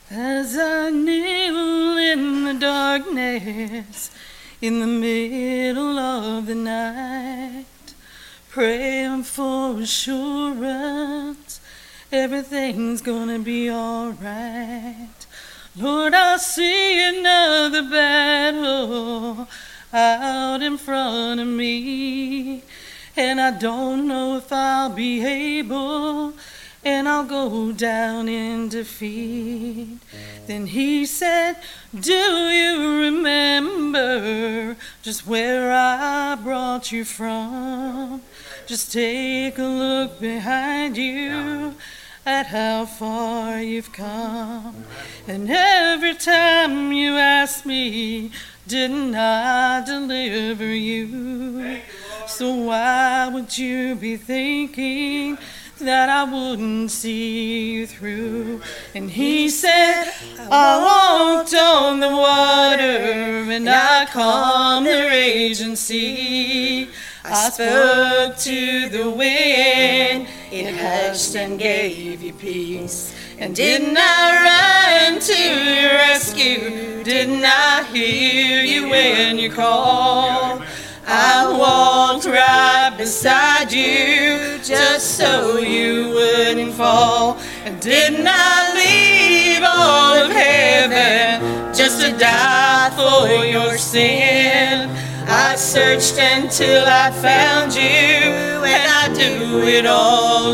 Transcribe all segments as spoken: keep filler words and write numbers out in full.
As I kneel in the darkness, in the middle of the night, praying for assurance, everything's gonna be alright. Lord, I see another battle out in front of me, and I don't know if I'll be able, and I'll go down in defeat. Then he said, do you remember just where I brought you from? Just take a look behind you at how far you've come. And every time you ask me, didn't I deliver you? So why would you be thinking that I wouldn't see you through? And he said, I walked on the water, and I calmed the raging sea. I spoke to the wind, it hushed and gave you peace. And didn't I run to your rescue? Didn't I hear you when you called? I walked right beside you just so you wouldn't fall. And didn't I leave all of heaven just to die for your sin? I searched until I found you, and I do it all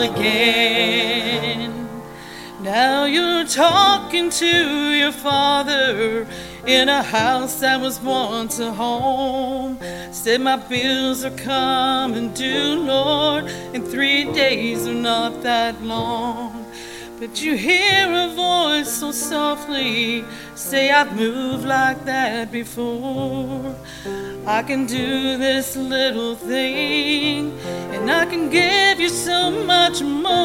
again. Now you're talking to your father in a house that was once a home. Said my bills are coming due, Lord, and three days are not that long. But you hear a voice so softly say, I've moved like that before. I can do this little thing, and I can give you so much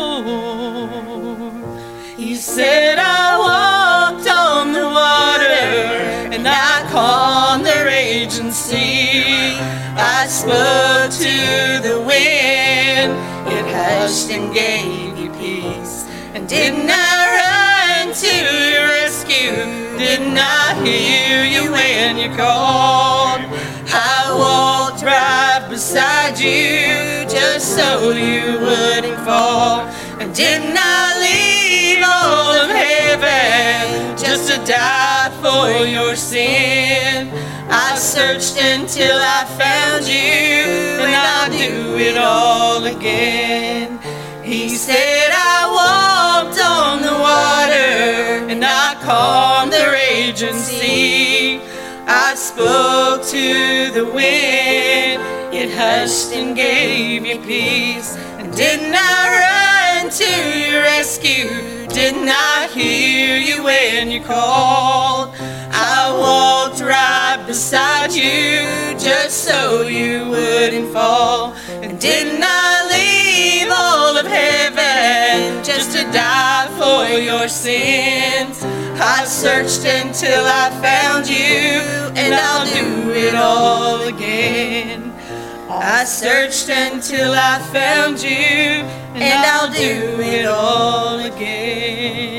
more. He said, I walked on the water, and I calmed the raging sea. I spoke to the wind, it hushed and gave you peace. And didn't I run to your rescue? Didn't I hear you when you called? I walked right beside you just so you wouldn't fall. And didn't I leave all of heaven just to die for your sin? I searched until I found you, and I'll do it all again. He said, I walked on the water, and I calmed the raging sea. I spoke to the wind, it hushed and gave you peace. And didn't I run to your rescue? Didn't I hear you when you called? I walked right beside you just so you wouldn't fall. And didn't I leave all of heaven just to die for your sins? I searched until I found you, and I'll do it all again. I searched until I found you, and I'll do it all again.